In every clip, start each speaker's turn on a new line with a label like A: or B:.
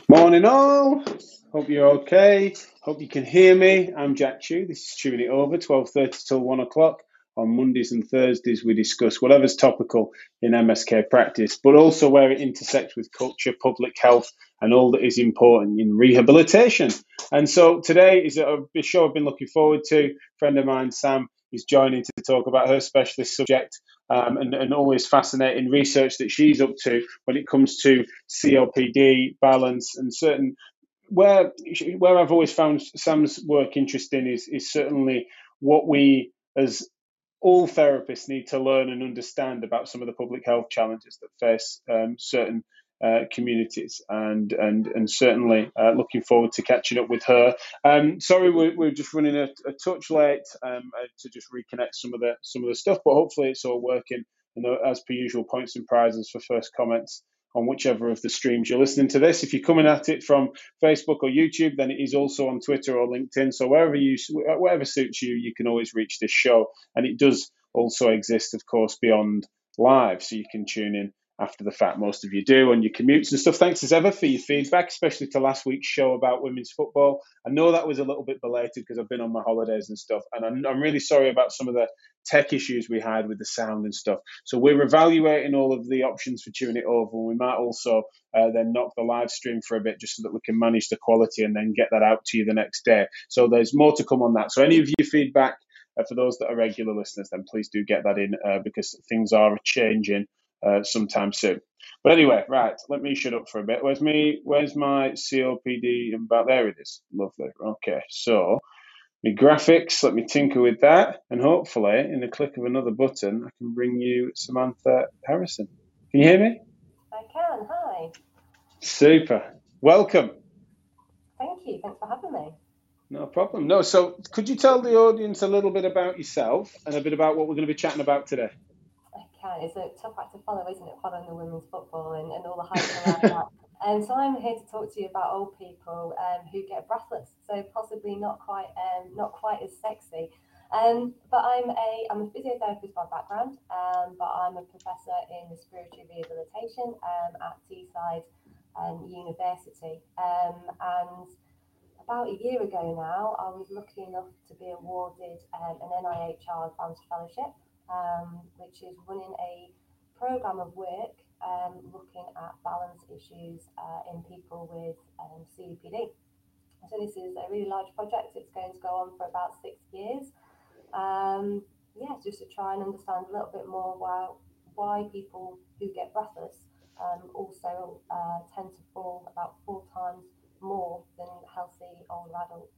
A: Morning all. Hope you're okay. Hope you can hear me. I'm Jack Chew. This is Chewing It Over, 12:30 till 1 o'clock. On Mondays and Thursdays, we discuss whatever's topical in MSK practice, but also where it intersects with culture, public health, and all that is important in rehabilitation. And so today is a show I've been looking forward to. A friend of mine, Sam, is joining to talk about her specialist subject and always fascinating research that she's up to when it comes to COPD, balance, and certain where I've always found Sam's work interesting is certainly what we as all therapists need to learn and understand about some of the public health challenges that face certain communities, and certainly looking forward to catching up with her. Sorry, we're just running a touch late to just reconnect some of the stuff, but hopefully it's all working. And as per usual, points and prizes for first comments on whichever of the streams you're listening to this. If you're coming at it from Facebook or YouTube, then it is also on Twitter or LinkedIn. So wherever suits you, you can always reach this show. And it does also exist, of course, beyond live. So you can tune in after the fact. Most of you do on your commutes and stuff. Thanks as ever for your feedback, especially to last week's show about women's football. I know that was a little bit belated because I've been on my holidays and stuff. And I'm really sorry about some of the tech issues we had with the sound and stuff. So we're evaluating all of the options for tuning it over. And we might also then knock the live stream for a bit just so that we can manage the quality and then get that out to you the next day. So there's more to come on that. So any of your feedback, for those that are regular listeners, then please do get that in because things are changing sometime soon. But anyway, right, let me shut up for a bit. Where's my COPD? About there it is. Lovely. Okay, so my graphics, let me tinker with that, and hopefully, in the click of another button, I can bring you Samantha Harrison. Can you hear me?
B: I can. Hi.
A: Super. Welcome.
B: Thank you. Thanks for having me.
A: No problem. No, so could you tell the audience a little bit about yourself and a bit about what we're going to be chatting about today?
B: I can. It's a tough act to follow, isn't it? Following the women's football and all the hype around that. And so I'm here to talk to you about old people who get breathless. So possibly not quite as sexy. But I'm a physiotherapist by background, but I'm a professor in respiratory rehabilitation at Teesside University. And about a year ago now, I was lucky enough to be awarded an NIHR Advanced Fellowship, which is running a program of work looking at balance issues in people with COPD. So this is a really large project. It's going to go on for about 6 years. Just to try and understand a little bit more why people who get breathless also tend to fall about 4 times more than healthy older adults.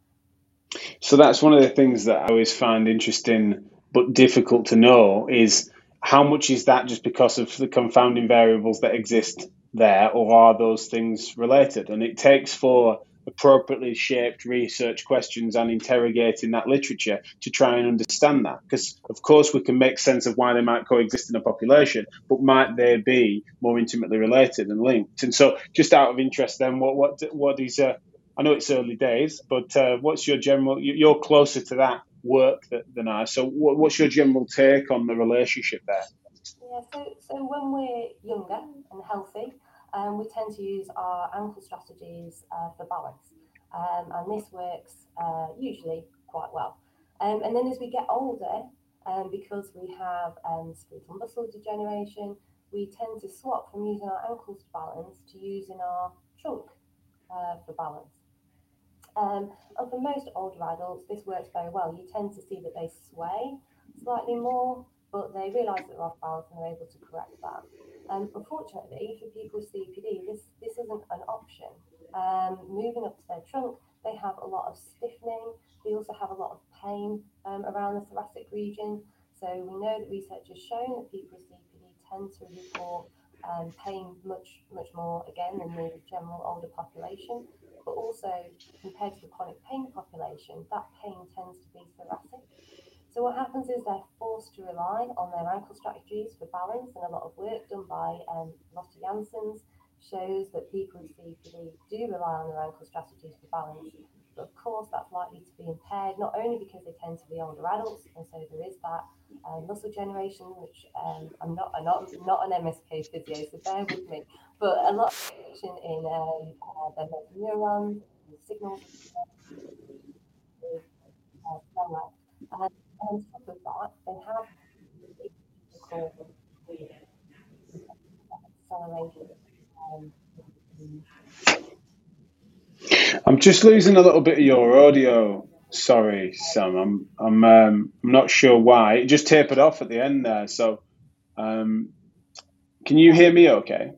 A: So that's one of the things that I always find interesting but difficult to know is how much is that just because of the confounding variables that exist there, or are those things related? And it takes for appropriately shaped research questions and interrogating that literature to try and understand that. Because, of course, we can make sense of why they might coexist in a population, but might they be more intimately related and linked? And so, just out of interest, then, what is I know it's early days, but what's your general? You're closer to that work than I. So, what's your general take on the relationship there?
B: Yeah, so when we're younger and healthy, we tend to use our ankle strategies for balance, and this works usually quite well. And then as we get older, because we have skeletal muscle degeneration, we tend to swap from using our ankles for balance to using our trunk for balance. And for most older adults, this works very well. You tend to see that they sway slightly more, but they realise that they're off balance and they're able to correct that. Unfortunately, for people with COPD, this isn't an option. Moving up to their trunk, they have a lot of stiffening. They also have a lot of pain around the thoracic region. So we know that research has shown that people with COPD tend to report pain much more again than the general older population. But also compared to the chronic pain population, that pain tends to be thoracic. So what happens is they're forced to rely on their ankle strategies for balance, and a lot of work done by Lotte Janssens shows that people with COPD do rely on their ankle strategies for balance. But of course, that's likely to be impaired, not only because they tend to be older adults, and so there is that muscle generation, which I'm not an MSK physio, so bear with me, but a lot of action in their motor neurons, the signals slower. And on top of that, they have physical acceleration. Um,
A: I'm just losing a little bit of your audio. Sorry, Sam. I'm not sure why. It just tapered off at the end there. So, can you hear me? Okay.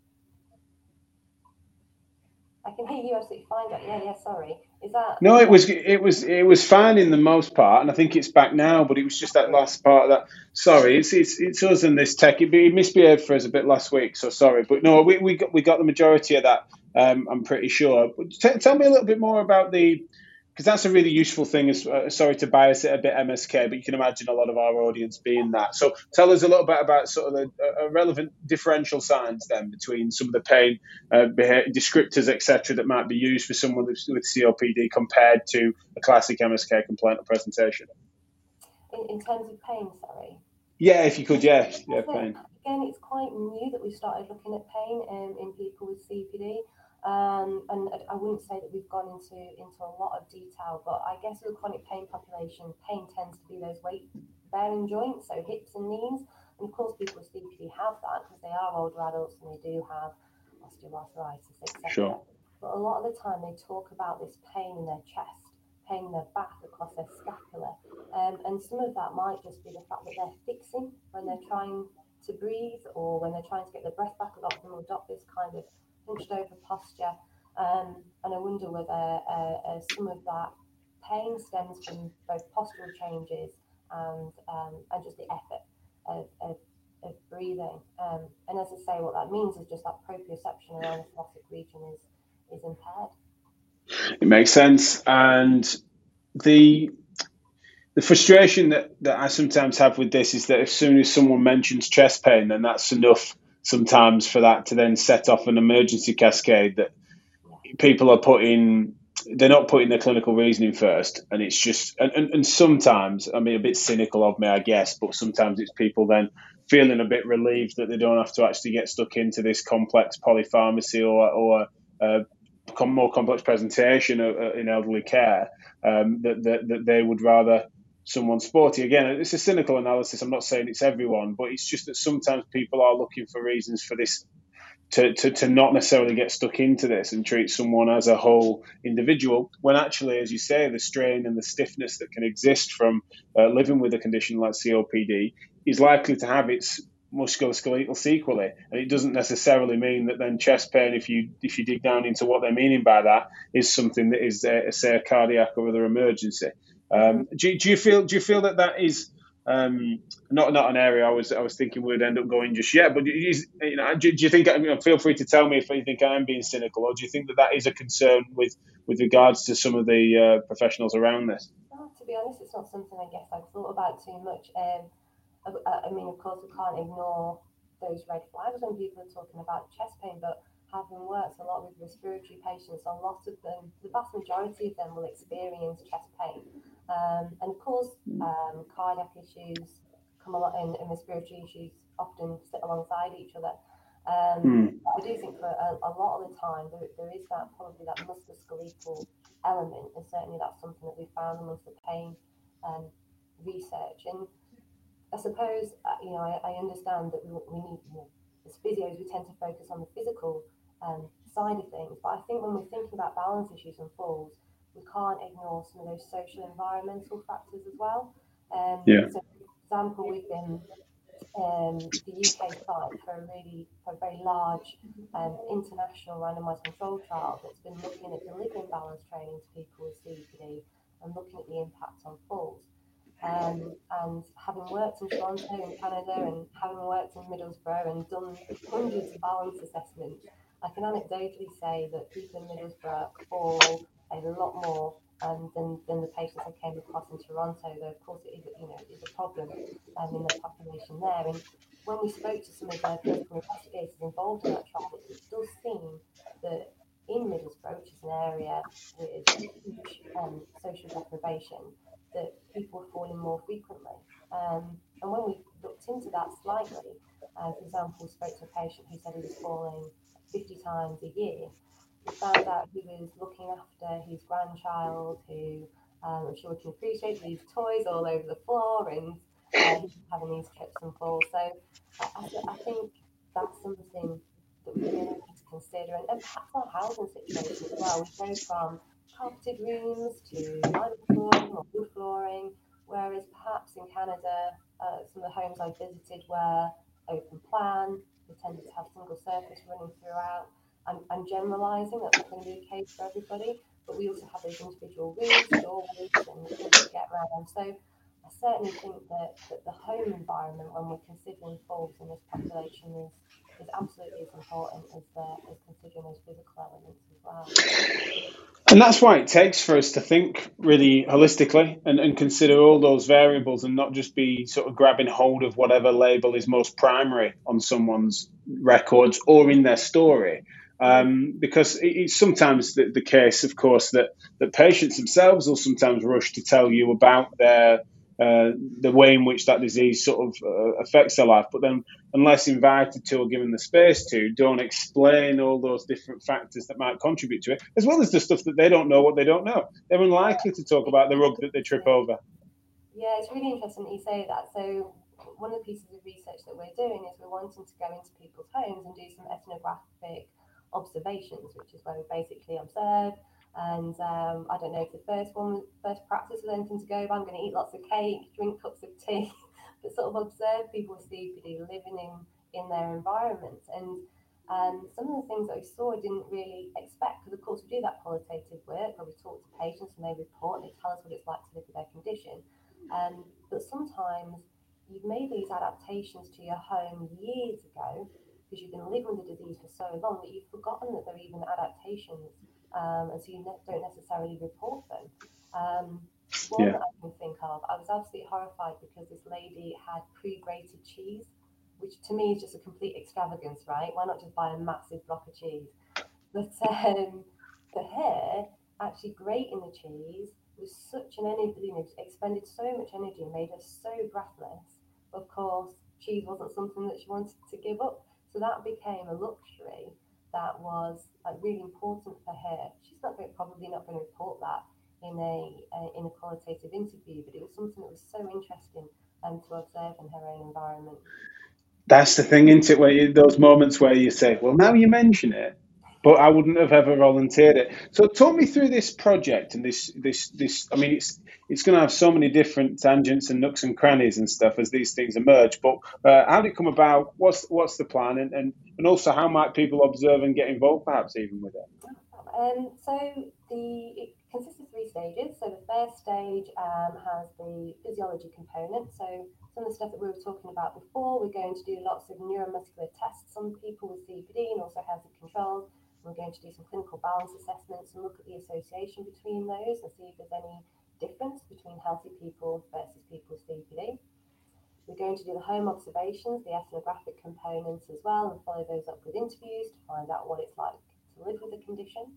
B: I can hear you absolutely fine, Jack. Yeah, sorry. Is that
A: No, it was fine in the most part, and I think it's back now. But it was just that last part of that. Sorry, it's us and this tech. It misbehaved for us a bit last week, so sorry. But no, we got the majority of that. I'm pretty sure. Tell me a little bit more about because that's a really useful thing. Sorry to bias it a bit, MSK, but you can imagine a lot of our audience being that. So tell us a little bit about sort of the relevant differential signs then between some of the pain descriptors, etc., that might be used for someone with COPD compared to a classic MSK complaint or presentation.
B: in terms of pain? Sorry.
A: Yeah, if you could, yeah, pain.
B: Again, it's quite new that we started looking at pain in people with COPD. And I wouldn't say that we've gone into a lot of detail, but I guess with a chronic pain population, pain tends to be those weight-bearing joints, so hips and knees. And of course, people with COPD have that because they are older adults and they do have osteoarthritis, etc.
A: Sure.
B: But a lot of the time, they talk about this pain in their chest, pain in their back, across their scapula. And some of that might just be the fact that they're fixing when they're trying to breathe or when they're trying to get their breath back. A lot of them will adopt this kind of hunched over posture. And I wonder whether some of that pain stems from both postural changes and just the effort of breathing. And as I say, what that means is just that proprioception around the thoracic region is impaired.
A: It makes sense. And the frustration that I sometimes have with this is that as soon as someone mentions chest pain, then that's enough sometimes for that to then set off an emergency cascade that people are they're not putting their clinical reasoning first. And it's just, and sometimes, I mean, a bit cynical of me, I guess, but sometimes it's people then feeling a bit relieved that they don't have to actually get stuck into this complex polypharmacy or more complex presentation in elderly care, that they would rather someone sporty. Again, it's a cynical analysis. I'm not saying it's everyone, but it's just that sometimes people are looking for reasons for this to not necessarily get stuck into this and treat someone as a whole individual, when actually, as you say, the strain and the stiffness that can exist from living with a condition like COPD is likely to have its musculoskeletal sequelae, and it doesn't necessarily mean that then chest pain, if you dig down into what they're meaning by that, is something that is say a cardiac or other emergency. Do you feel that is not an area I was thinking would end up going just yet, but do you think? Feel free to tell me if you think I'm being cynical, or do you think that is a concern with regards to some of the professionals around this?
B: Well, to be honest, it's not something I guess I've thought about too much. I mean, of course, we can't ignore those red flags when people are talking about chest pain, but having worked a lot with respiratory patients, a lot of them, the vast majority of them will experience chest pain. And of course, cardiac issues come along and respiratory issues often sit alongside each other. I do think for a lot of the time there is that probably that musculoskeletal element, and certainly that's something that we found amongst the pain research. And I suppose I understand that we need as physios we tend to focus on the physical side of things, but I think when we're thinking about balance issues and falls, we can't ignore some of those social environmental factors as well. So, for example, we've been the UK site for a very large international randomised control trial that's been looking at delivering balance training to people with COPD and looking at the impact on falls. And having worked in Toronto in Canada and having worked in Middlesbrough and done hundreds of balance assessments, I can anecdotally say that people in Middlesbrough fall a lot more than the patients I came across in Toronto. Though of course it is a problem in the population there. And when we spoke to some of the clinical investigators involved in that trial, it does seem that in Middlesbrough, which is an area with huge social deprivation, that people are falling more frequently. And when we looked into that slightly, for example, spoke to a patient who said he was falling 50 times a year. We found out he was looking after his grandchild who I'm sure we can appreciate these toys all over the floor and he's having these trips and falls. So I think that's something that we really need to consider, and perhaps our housing situation as well. We go from carpeted rooms to vinyl flooring or wood flooring, whereas perhaps in Canada, some of the homes I visited were open plan. They tended to have single surface running throughout. I'm generalising, that's not going to be the case for everybody, but we also have those individual rooms, doorways, and things to get around. So I certainly think that the home environment, when we're considering FOLBS in this population, is absolutely as important as considering those physical elements as well.
A: And that's why it takes for us to think really holistically and consider all those variables and not just be sort of grabbing hold of whatever label is most primary on someone's records or in their story. Because it's sometimes the case, of course, that patients themselves will sometimes rush to tell you about the way in which that disease sort of affects their life, but then unless invited to or given the space to, don't explain all those different factors that might contribute to it, as well as the stuff that they don't know what they don't know. They're unlikely to talk about the rug that they trip over.
B: Yeah, it's really interesting that you say that. So one of the pieces of research that we're doing is we're wanting to go into people's homes and do some ethnographic observations, which is where we basically observe. And I don't know if the first practice was anything to go by. I'm going to eat lots of cake, drink cups of tea, but sort of observe people with COPD living in their environment. And some of the things that we saw I didn't really expect, because of course we do that qualitative work where we talk to patients and they report and they tell us what it's like to live with their condition. But sometimes you've made these adaptations to your home years ago because you've been living with the disease for so long that you've forgotten that they're even adaptations, and so you don't necessarily report them. One that I can think of, I was absolutely horrified because this lady had pre-grated cheese, which to me is just a complete extravagance, right? Why not just buy a massive block of cheese? But for her, actually grating the cheese was such an energy, expended so much energy and made her so breathless. Of course, cheese wasn't something that she wanted to give up. So that became a luxury that was like really important for her. She's probably not going to report that in a qualitative interview, but it was something that was so interesting to observe in her own environment.
A: That's the thing, isn't it? Where those moments where you say, "Well, now you mention it, but I wouldn't have ever volunteered it." So, talk me through this project and this. I mean, it's going to have so many different tangents and nooks and crannies and stuff as these things emerge. But how did it come about? What's the plan? And also, how might people observe and get involved, perhaps even with it?
B: So it consists of three stages. So the first stage has the physiology component. So some of the stuff that we were talking about before, we're going to do lots of neuromuscular tests on people with COPD and also healthy controls. We're going to do some clinical balance assessments and look at the association between those and see if there's any difference between healthy people versus people with COPD. We're going to do the home observations, the ethnographic components as well, and follow those up with interviews to find out what it's like to live with the condition.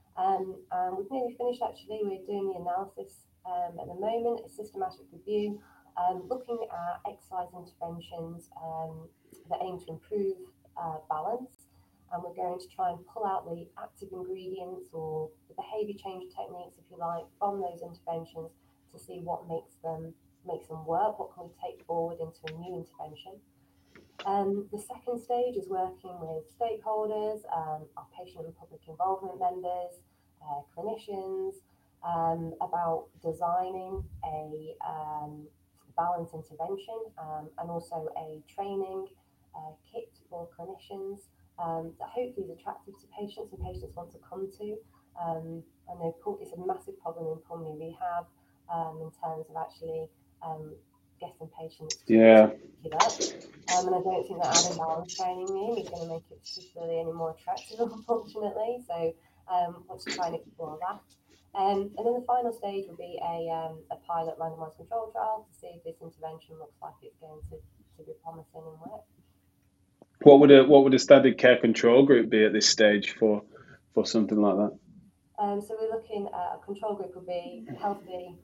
B: We've nearly finished actually. We're doing the analysis at the moment, a systematic review, looking at exercise interventions that aim to improve balance. And we're going to try and pull out the active ingredients or the behaviour change techniques, if you like, from those interventions to see what makes them work, what can we take forward into a new intervention. The second stage is working with stakeholders, our patient and public involvement members, clinicians, about designing a balance intervention and also a training kit for clinicians that hopefully is attractive to patients and patients want to come to. I know it's a massive problem in pulmonary rehab in terms of actually getting patients to pick it up. And I don't think that adding balance training in is going to make it particularly any more attractive, unfortunately. So we'll just try and explore that. And then the final stage will be a pilot randomized control trial to see if this intervention looks like it's going to be promising and work.
A: What would a standard care control group be at this stage for for something like that?
B: So we're looking at a control group will be healthy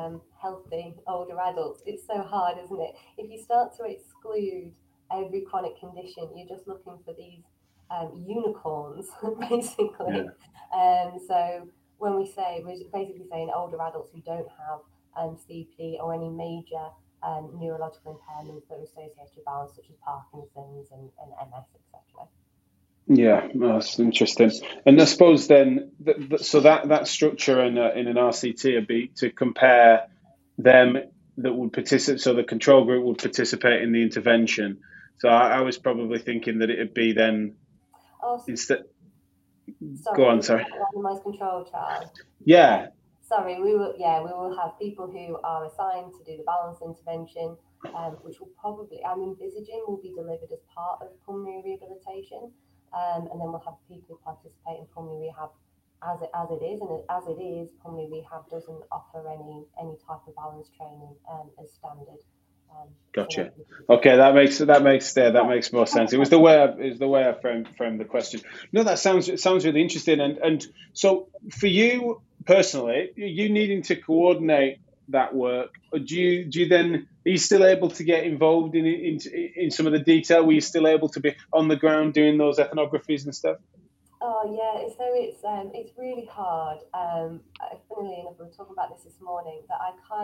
B: older adults. It's so hard, isn't it? If you start to exclude every chronic condition, you're just looking for these unicorns, basically. So when we say, we're basically saying older adults who don't have COPD or any major neurological impairments that are associated with balance, such as Parkinson's and MS, etc.
A: Yeah, that's interesting. And I suppose then, so that structure in an RCT would be to compare them that would participate. So the control group would participate in the intervention. So I was probably thinking that it'd be then instead. Go on, sorry.
B: Randomized control trial.
A: Yeah.
B: Sorry, we will have people who are assigned to do the balance intervention, which will probably, I'm envisaging, will be delivered as part of pulmonary rehabilitation, and then we'll have people who participate in pulmonary rehab as it is, and as it is, pulmonary rehab doesn't offer any type of balance training as standard.
A: Gotcha. Okay, that makes more sense. It was the way I framed the question. No, that sounds really interesting. And so for you personally, you needing to coordinate that work, do you then, are you still able to get involved in some of the detail? Were you still able to be on the ground doing those ethnographies and stuff?
B: Oh yeah, so it's really hard. Funnily enough, we were talking about this morning. That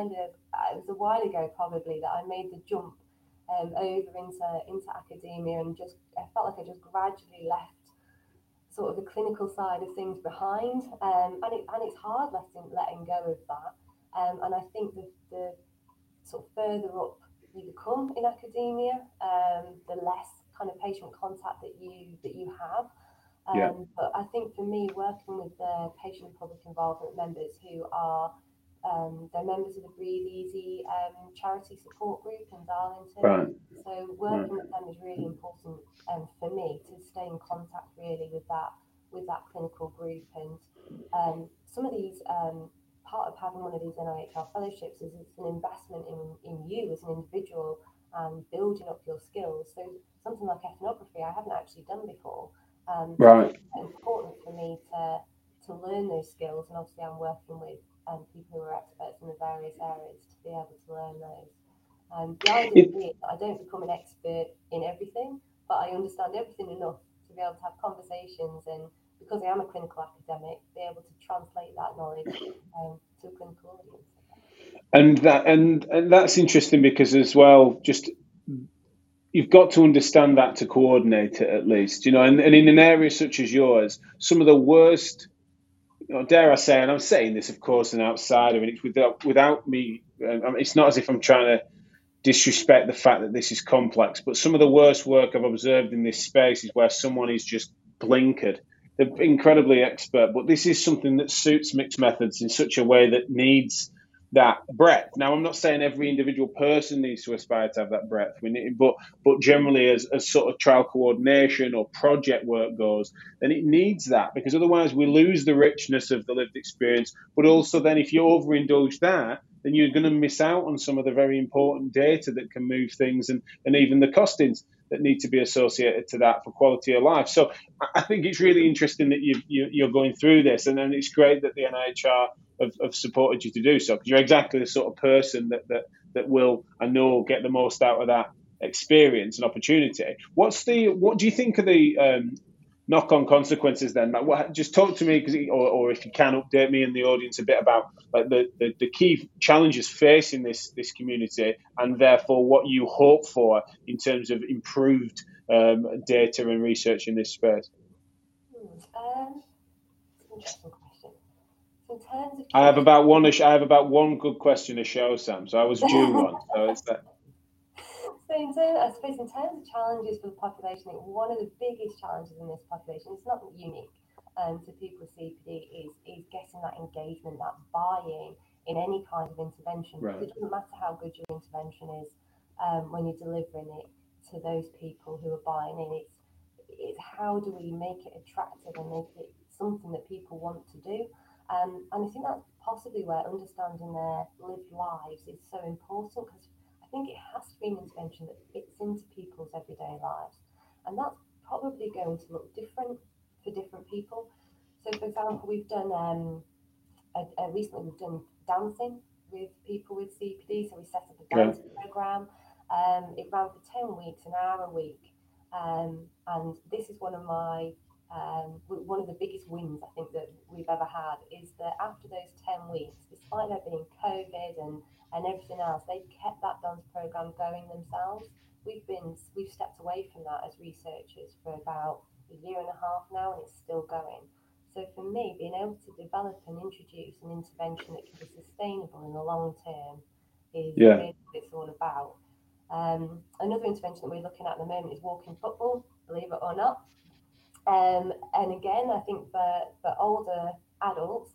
B: it was a while ago probably that I made the jump over into academia, and I felt like I just gradually left sort of the clinical side of things behind, and it's hard letting go of that. And I think the sort of further up you become in academia, the less kind of patient contact that you have. But I think for me, working with the patient and public involvement members who are they're members of the Breathe Easy charity support group in Darlington.
A: Right.
B: So working with them is really important for me to stay in contact really with that clinical group. And some of these part of having one of these NIHR fellowships is it's an investment in you as an individual and building up your skills. So something like ethnography I haven't actually done before.
A: Right.
B: So it's important for me to learn those skills, and obviously I'm working with people who are experts in the various areas to be able to learn those. The idea is that I don't become an expert in everything, but I understand everything enough to be able to have conversations, and because I am a clinical academic, be able to translate that knowledge to a clinical audience.
A: And that's interesting because as well, just you've got to understand that to coordinate it at least, and in an area such as yours, some of the worst, dare I say, and I'm saying this, of course, an outsider, and it's without me, it's not as if I'm trying to disrespect the fact that this is complex, but some of the worst work I've observed in this space is where someone is just blinkered. They're incredibly expert, but this is something that suits mixed methods in such a way that needs that breadth. Now, I'm not saying every individual person needs to aspire to have that breadth, but generally, as sort of trial coordination or project work goes, then it needs that, because otherwise we lose the richness of the lived experience. But also, then if you overindulge that, then you're going to miss out on some of the very important data that can move things, and even the costings that need to be associated to that for quality of life. So I think it's really interesting that you're going through this, and then it's great that the NIHR have supported you to do so, because you're exactly the sort of person that will, I know, get the most out of that experience and opportunity. What do you think of the knock-on consequences then? Just talk to me, or if you can, update me and the audience a bit about like the key challenges facing this community, and therefore what you hope for in terms of improved data and research in this space.
B: Interesting question. So in terms of
A: I have about one good question to show, Sam. So I was due one. So it's that.
B: So I suppose in terms of challenges for the population, I think one of the biggest challenges in this population, it's not unique to people with COPD, is getting that engagement, that buy-in in any kind of intervention.
A: Right.
B: It doesn't matter how good your intervention is when you're delivering it to those people who are buying in. It's how do we make it attractive and make it something that people want to do. And I think that's possibly where understanding their lived lives is so important, because I think it has to be an intervention that fits into people's everyday lives. And that's probably going to look different for different people. So, for example, we've done recently we've done dancing with people with CPD. So we set up a
A: Yeah.
B: dance program. It ran for 10 weeks, an hour a week, and this is one of the biggest wins I think that we've ever had is that after those 10 weeks, despite there being COVID and everything else, they kept that dance program going themselves. We've stepped away from that as researchers for about a year and a half now, and it's still going. So for me, being able to develop and introduce an intervention that can be sustainable in the long term is
A: Yeah.
B: really what it's all about. Another intervention that we're looking at the moment is walking football, believe it or not. And again, I think for older adults,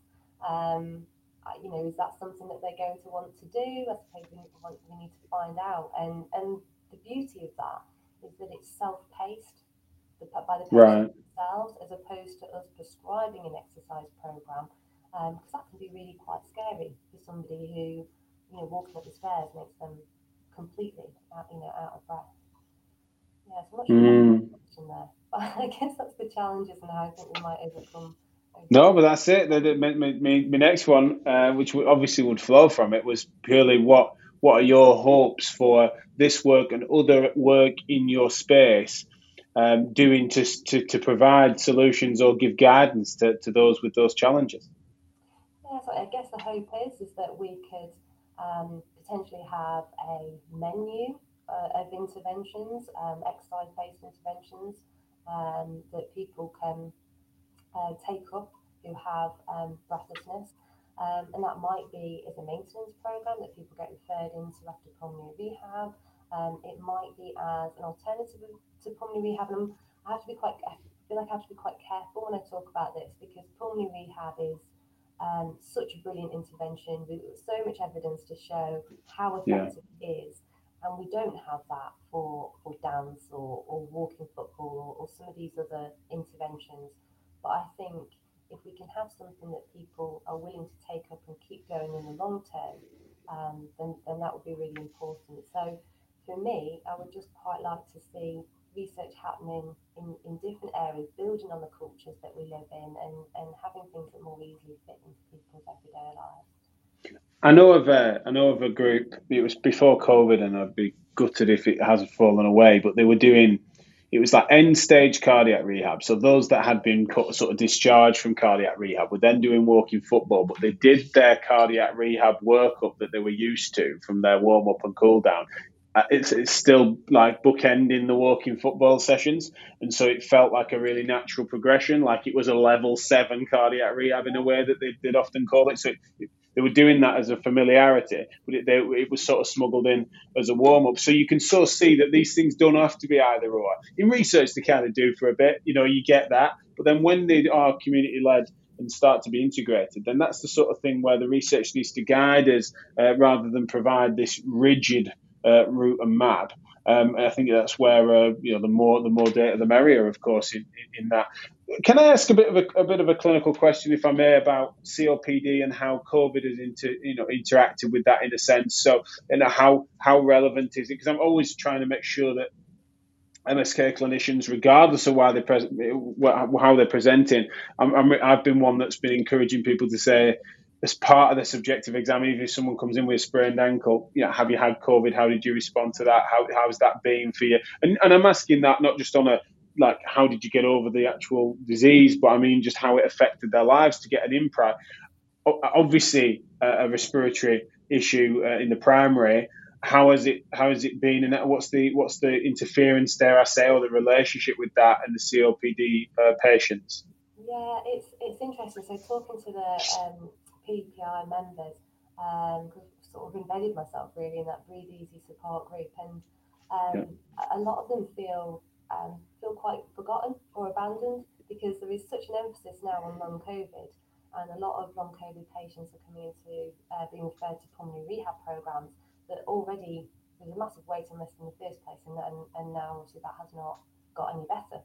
B: is that something that they're going to want to do? I suppose we need to find out. And the beauty of that is that it's self-paced by the patient
A: Right.
B: themselves, as opposed to us prescribing an exercise program, because that can be really quite scary for somebody who, walking up the stairs makes them completely out of breath. Yeah, so I'm not sure if that's
A: Mm.
B: a question there, but I guess that's the challenges and how I think we might overcome.
A: No, but that's it. My next one, which obviously would flow from it, was purely what are your hopes for this work and other work in your space, doing to provide solutions or give guidance to those with those challenges.
B: Yeah, so I guess the hope is that we could potentially have a menu of interventions, exercise-based interventions that people can take up who have breathlessness. And that might be as a maintenance program that people get referred into after pulmonary rehab. It might be as an alternative to pulmonary rehab. And I feel like I have to be quite careful when I talk about this because pulmonary rehab is such a brilliant intervention with so much evidence to show how
A: Yeah.
B: effective it is. And we don't have that for dance or walking football or some of these other interventions. But I think if we can have something that people are willing to take up and keep going in the long term, then that would be really important. So for me, I would just quite like to see research happening in different areas, building on the cultures that we live in and having things that more easily fit into people's everyday lives.
A: I know of a group. It was before COVID, and I'd be gutted if it hasn't fallen away. But they were doing. It was like end stage cardiac rehab. So those that had been sort of discharged from cardiac rehab were then doing walking football, but they did their cardiac rehab workup that they were used to from their warm up and cool down. It's still like bookending the walking football sessions, and so it felt like a really natural progression, like it was a level 7 cardiac rehab in a way that they'd often call it. So they were doing that as a familiarity, but it was sort of smuggled in as a warm up. So you can sort of see that these things don't have to be either or. In research, they kind of do for a bit, you get that. But then when they are community led and start to be integrated, then that's the sort of thing where the research needs to guide us rather than provide this rigid route and map. I think that's where the more data the merrier, of course, in that. Can I ask a bit of a clinical question, if I may, about COPD and how COVID has interacted with that in a sense? So, how relevant is it? Because I'm always trying to make sure that MSK clinicians, regardless of how they're presenting, I've been one that's been encouraging people to say, as part of the subjective exam, even if someone comes in with a sprained ankle, have you had COVID? How did you respond to that? How's that been for you? And I'm asking that not just on a like how did you get over the actual disease, but I mean just how it affected their lives to get an insight. Obviously, a respiratory issue in the primary. How has it been, and what's the interference, dare I say, or the relationship with that and the COPD patients?
B: Yeah, it's interesting. So talking to the PPI members, because I've sort of embedded myself really in that Breathe Easy support group, and
A: Yeah,
B: a lot of them feel quite forgotten or abandoned because there is such an emphasis now on long COVID, and a lot of long COVID patients are coming into being referred to pulmonary rehab programs that already there's a massive waiting list in the first place, and now obviously that has not got any better.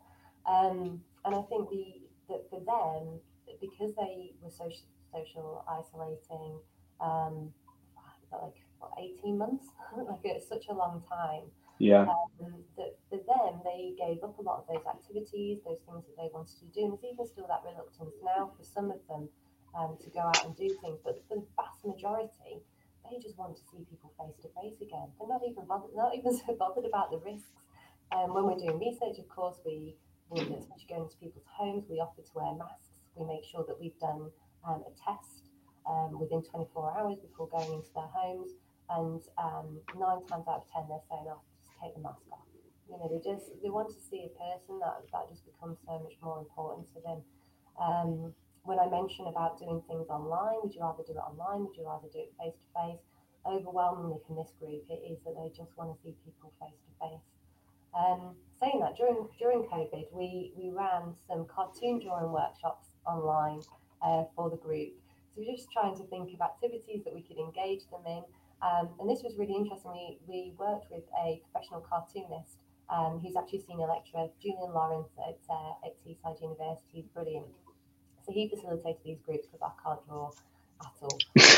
B: And I think that for them, because they were social isolating, um, like what, 18 months, like it's such a long time.
A: yeah,
B: That for them, they gave up a lot of those activities, those things that they wanted to do. And there's even still that reluctance now for some of them to go out and do things. But for the vast majority, they just want to see people face to face again. They're not even bothered, not even so bothered about the risks. When we're doing research, of course, we will, especially going into people's homes, we offer to wear masks. We make sure that we've done a test within 24 hours before going into their homes. And 9 times out of 10, they're saying, "Oh, just take the mask off." They want to see a person. That just becomes so much more important to them. When I mention about doing things online, would you rather do it online? Would you rather do it face to face? Overwhelmingly from this group, it is that they just want to see people face to face. Saying that, during COVID, we ran some cartoon drawing workshops online for the group. So we're just trying to think of activities that we could engage them in. And this was really interesting. We worked with a professional cartoonist who's actually a senior lecturer, Julian Lawrence at Teesside University. He's brilliant. So he facilitated these groups because I can't draw at all.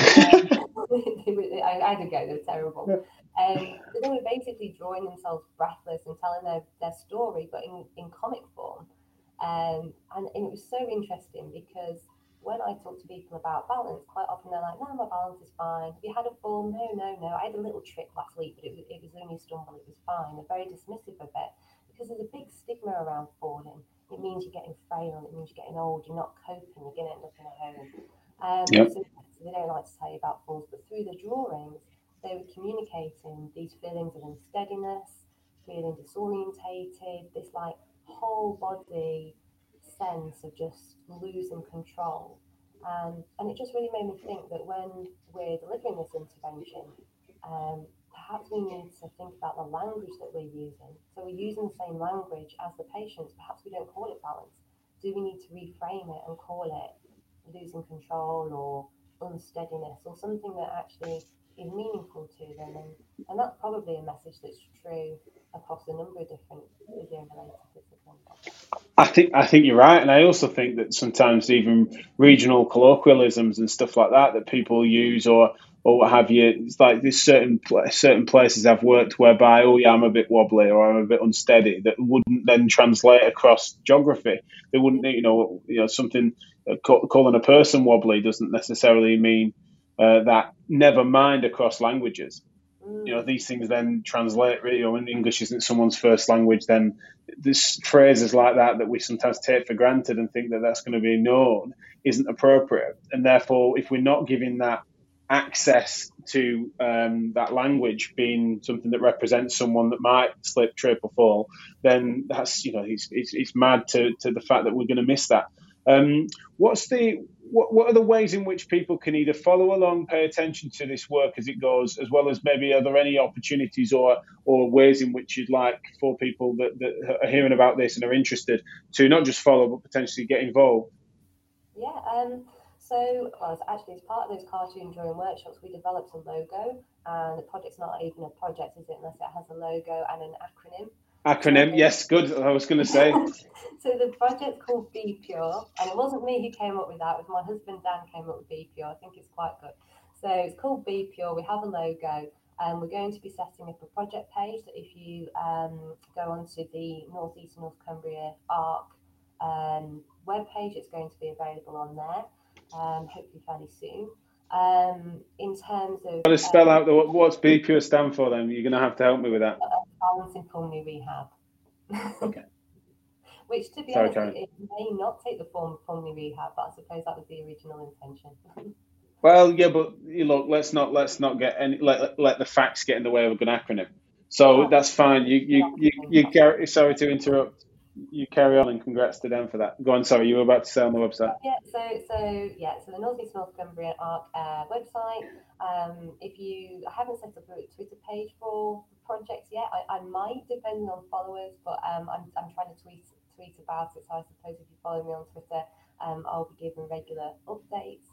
B: I had to go, they were terrible. But they were basically drawing themselves breathless and telling their story, but in comic form. And it was so interesting because when I talk to people about balance, quite often they're like, "No, my balance is fine. Have you had a fall? No, no, no. I had a little trick last week, but it was only a stumble. It was fine." They're very dismissive of it because there's a big stigma around falling. It means you're getting frail. It means you're getting old. You're not coping. You're going to end up in a home.
A: Yep.
B: So they don't like to tell you about falls, but through the drawings, they were communicating these feelings of unsteadiness, feeling disorientated, this like whole body sense of just losing control. And it just really made me think that when we're delivering this intervention, perhaps we need to think about the language that we're using. So we're using the same language as the patients, perhaps we don't call it balance. Do we need to reframe it and call it losing control or unsteadiness or something that actually is meaningful to them? And that's probably a message that's true across a number of different physio-related disciplines.
A: I think you're right, and I also think that sometimes even regional colloquialisms and stuff like that people use or what have you. It's like there's certain places I've worked whereby, "Oh yeah, I'm a bit wobbly" or "I'm a bit unsteady," that wouldn't then translate across geography. They wouldn't, something calling a person wobbly doesn't necessarily mean that. Never mind across languages. These things then translate. When English isn't someone's first language, then there's phrases like that we sometimes take for granted and think that that's going to be known isn't appropriate. And therefore, if we're not giving that access to that language being something that represents someone that might slip, trip, or fall, then that's it's mad to the fact that we're going to miss that. What are the ways in which people can either follow along, pay attention to this work as it goes, as well as maybe are there any opportunities or ways in which you'd like for people that are hearing about this and are interested to not just follow but potentially get involved?
B: Yeah. So actually, as part of those cartoon drawing workshops, we developed a logo, and the project's not even a project, is it, unless it has a logo and an acronym.
A: Acronym, yes, good. I was going to say.
B: So the project's called Be Pure, and it wasn't me who came up with that. It was my husband Dan came up with Be Pure. I think it's quite good. So it's called Be Pure. We have a logo, and we're going to be setting up a project page that if you go onto the North East North Cumbria ARC webpage, it's going to be available on there, hopefully fairly soon. In terms of
A: Got to spell out what's BPUR stand for. Then you're going to have to help me with that.
B: Balancing Pulmonary Rehab.
A: Okay.
B: Which, to be honest, it may not take the form of pulmonary rehab, but I suppose that was the original intention.
A: Well, yeah, but look, let's not get any let the facts get in the way of a good acronym. So that's fine. You carry. Sorry to interrupt. You carry on, and congrats to them for that. Go on. Sorry, you were about to say on the website.
B: Yeah. So the North East North Cumbria ARC website. If you haven't set up a Twitter page for projects yet, I might, depending on followers, but I'm trying to tweet about it. So I suppose if you follow me on Twitter, I'll be giving regular updates.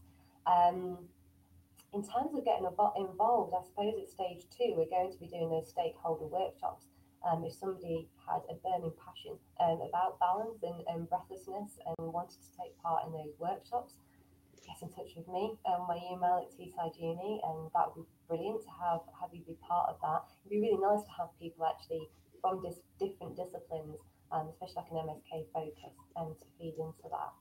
B: In terms of getting involved, I suppose at stage 2, we're going to be doing those stakeholder workshops. If somebody had a burning passion about balance and breathlessness and wanted to take part in those workshops, get in touch with me. My email at Teesside Uni, and that would be brilliant to have you be part of that. It'd be really nice to have people actually from different disciplines, especially like an MSK focus, to feed into that.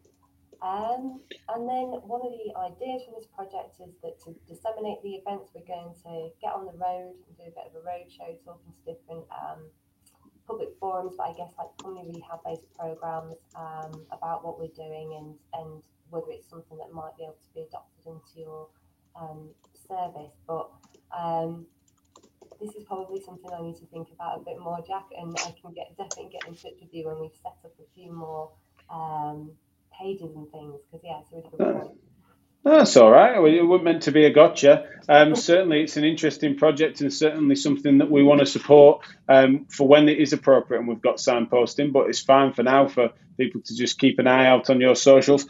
B: And then one of the ideas from this project is that to disseminate the events, we're going to get on the road and do a bit of a road show, talking to different public forums, but I guess like pulmonary rehab-based programs about what we're doing and whether it's something that might be able to be adopted into your service. But this is probably something I need to think about a bit more, Jack, and I can definitely get in touch with you when we've set up a few more pages and things, because it's a really good point.
A: That's all right. It wasn't meant to be a gotcha. Certainly, it's an interesting project and certainly something that we want to support for when it is appropriate and we've got signposting. But it's fine for now for people to just keep an eye out on your socials.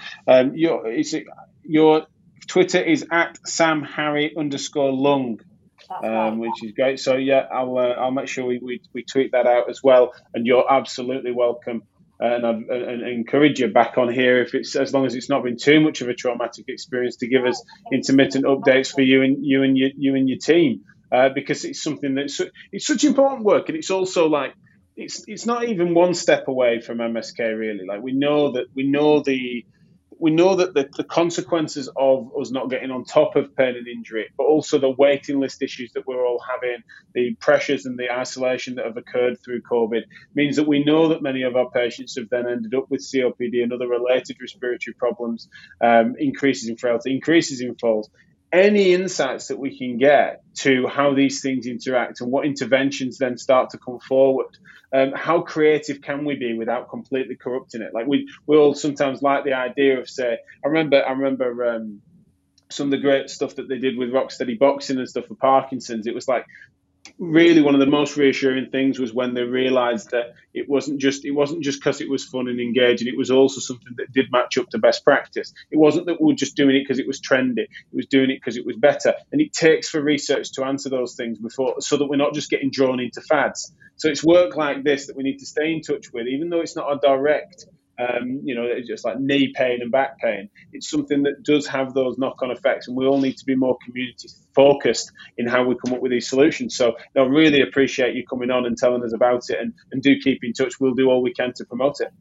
A: Your Twitter is at @SamHarry_lung. Which is great. So I'll make sure we tweet that out as well. And you're absolutely welcome. And I encourage you back on here if it's as long as it's not been too much of a traumatic experience to give us intermittent updates for you and your team, because it's something it's such important work, and it's also like it's not even one step away from MSK really. Like we know that the consequences of us not getting on top of pain and injury, but also the waiting list issues that we're all having, the pressures and the isolation that have occurred through COVID, means that we know that many of our patients have then ended up with COPD and other related respiratory problems, increases in frailty, increases in falls. Any insights that we can get to how these things interact and what interventions then start to come forward. How creative can we be without completely corrupting it? Like we all sometimes like the idea of, say, I remember some of the great stuff that they did with Rocksteady Boxing and stuff for Parkinson's. It was like really one of the most reassuring things was when they realized that it wasn't just because it was fun and engaging. It was also something that did match up to best practice. It wasn't that we were just doing it because it was trendy. It was doing it because it was better. And it takes for research to answer those things before, so that we're not just getting drawn into fads. So it's work like this that we need to stay in touch with, even though it's not a direct, it's just like knee pain and back pain. It's something that does have those knock-on effects, and we all need to be more community-focused in how we come up with these solutions. So I really appreciate you coming on and telling us about it, and do keep in touch. We'll do all we can to promote it.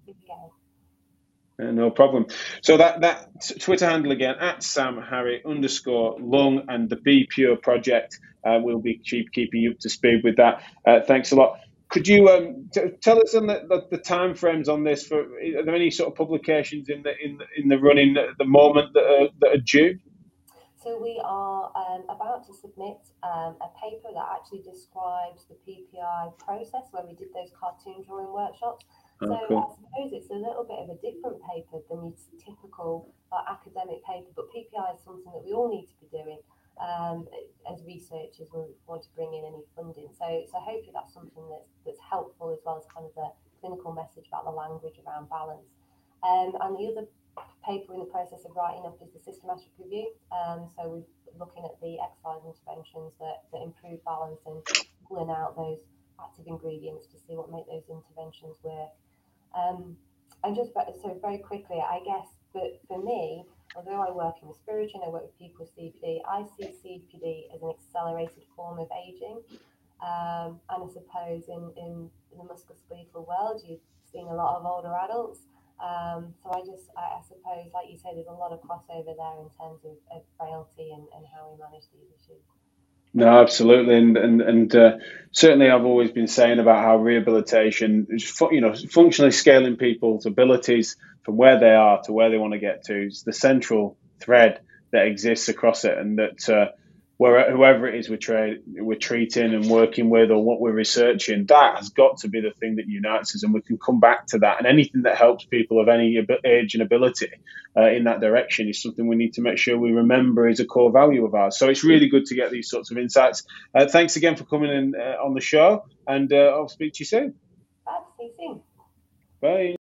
A: No problem. So that Twitter handle again, @SamHarry_lung, and the Be Pure project. We'll be keeping you up to speed with that. Thanks a lot. Could you tell us on the time frames on this? Are there any sort of publications in the running at the moment that are due?
B: So we are about to submit a paper that actually describes the PPI process where we did those cartoon drawing workshops. So cool. I suppose it's a little bit of a different paper than your typical academic paper, but PPI is something that we all need to be doing as researchers when we want to bring in any funding. So hopefully that's something that's helpful, as well as kind of the clinical message about the language around balance. And the other paper in the process of writing up is the systematic review. So we're looking at the exercise interventions that improve balance and pulling out those active ingredients to see what make those interventions work. And just so very quickly, I guess that for me, although I work in respiratory and I work with people with COPD, I see COPD as an accelerated form of aging. And I suppose in the musculoskeletal world, you've seen a lot of older adults. So I suppose, like you say, there's a lot of crossover there in terms of frailty and how we manage these issues.
A: No, absolutely, and certainly I've always been saying about how rehabilitation, functionally scaling people's abilities from where they are to where they want to get to, is the central thread that exists across it, and that whoever it is we're treating and working with, or what we're researching, that has got to be the thing that unites us, and we can come back to that. And anything that helps people of any age and ability in that direction is something we need to make sure we remember is a core value of ours. So it's really good to get these sorts of insights. Thanks again for coming in on the show, and I'll speak to you soon.
B: Bye. See you soon.
A: Bye.